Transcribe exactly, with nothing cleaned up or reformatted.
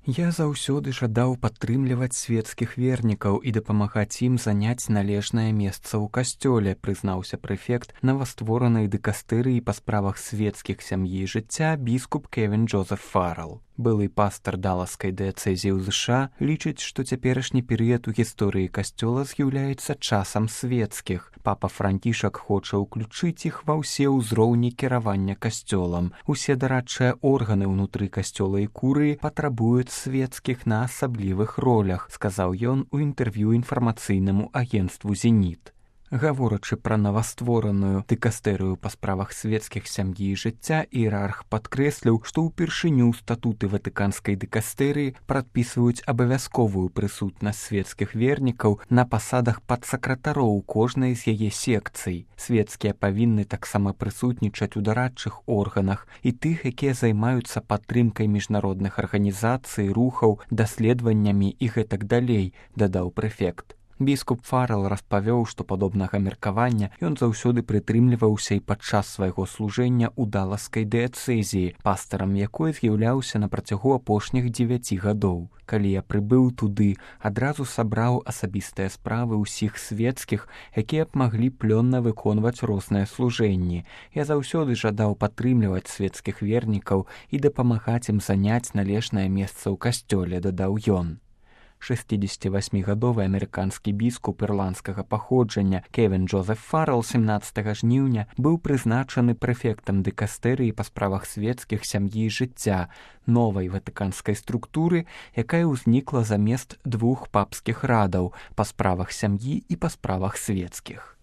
Я заўсёды жадаў падтрымліваць свецкіх вернікаў і дапамагаць ім заняць належнае месца ў касцёле, прызнаўся прэфект новастворанай дыкастэрыі па справах свецкіх сям'і і жыцця біскуп Кевін Джозеф Фаррелл. Былы пастар даласкай дыяцэзіі ў ЗША лічыць, што цяперашні перыяд у гісторыі касцёла з'яўляецца часам свецкіх. Папа Францішак хоча ўключыць іх ва ўсе ўзроўні кіравання касцёлам. Усе дарадчыя органы ўнутры касцёла і курыі патрабуюць свецкіх на асаблівых ролях, сказаў ён у інтэрв'ю інфармацыйнаму агенцтву «Зеніт». Гаворачы пра новаствораную дыкастэрыю па справах свецкіх сям'і і жыцця, іерарх падкрэсліў, што ўпершыню статуты ватыканскай дыкастэрыі прадпісваюць абавязковую прысутнасць свецкіх вернікаў на пасадах падсакратароў кожнай з яе секцый. Свецкія павінны таксама прысутнічаць у дарадчых органах і тых, якія займаюцца падтрымкай міжнародных арганізацый, рухаў, даследаваннямі і гэтак далей, дадаў прэфект. Біскуп Фаррелл распавёў, што падобнага меркавання ён заўсёды прытрымліваўся і падчас свайго служэння ў даласкай дыяцэзіі, пастарам якой з'яўляўся на працягу апошніх дзевяці гадоў. Калі я прыбыў туды, адразу сабраў асабістыя справы ўсіх свецкіх, якія б маглі плённа выконваць розныя служэнні. Я заўсёды жадаў падтрымліваць свецкіх вернікаў і дапамагаць ім заняць належнае месца ў касцёле, дадаў ён. шэсцідзесяцівасьмігадовы амерыканскі біскуп ірландскага паходжання Кевін Джозеф Фаррелл сямнаццатага жніўня быў прызначаны прэфектам дыкастэрыі па справах свецкіх сям'і і жыцця, новай ватыканскай структуры, якая ўзнікла замест двух папскіх радаў па справах сям'і і па справах свецкіх.